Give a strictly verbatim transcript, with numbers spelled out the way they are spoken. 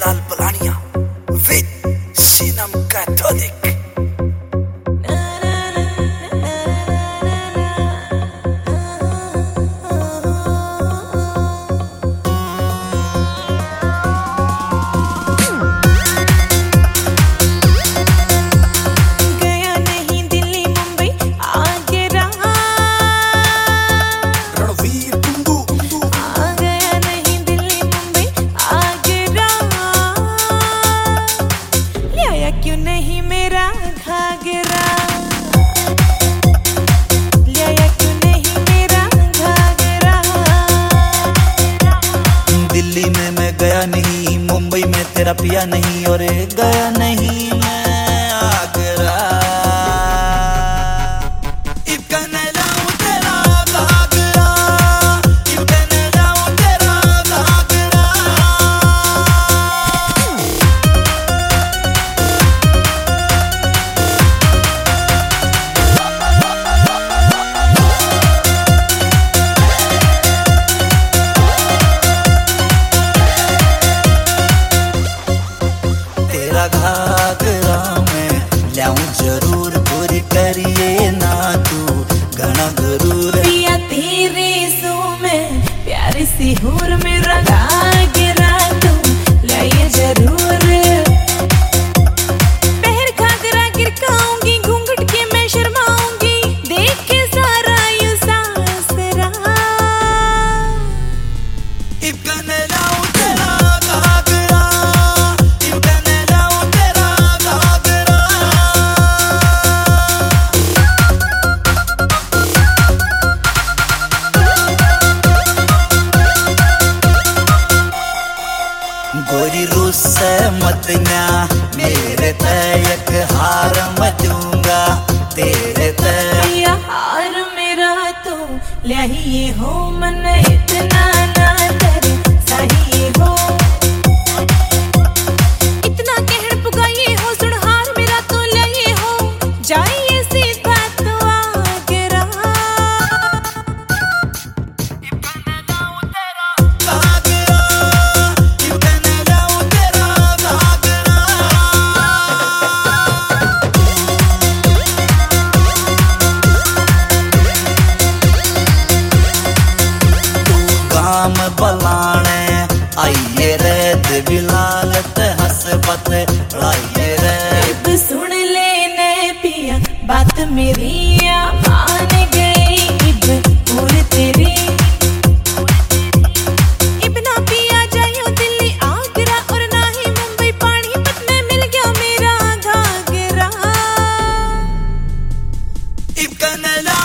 Bilal Balania with Sinam Catholic. क्यों नहीं मेरा घाघरा लिया, क्यों नहीं मेरा घाघरा। दिल्ली में मैं गया नहीं, मुंबई में तेरा पिया नहीं, और गया नहीं मैं आगरा। घाघरा में ल्याऊं जरूर, पूरी करिए ना तू घना गरूर। पिया तेरे सो में प्यारी सी हूर, मेरा घाघरा तू लाइए जरूर। पहर घाघरा गिरकाऊंगी, घूंघट के मैं शर्माऊंगी, देख के सारा यू सासरा। गोरी रूस से मत ना मेरे तयक हार मत दूंगा तेरे तय। हार मेरा तो लिया हो, मन इतना ना करे सही हो। इतना कहर पुगाइए हो, सुन हार मेरा तो लिया हो, जाइए सीधा तो आगरा। काम बलाने आइए रे बिलालत हसबत लाइए रे। सुन लेने पिया बात मेरी, मान गई इब पूरी तेरी। इब ना पिया जाइयो दिल्ली आगरा, और ना ही मुंबई पानीपत में मिल गया मेरा घाघरा। इब कनला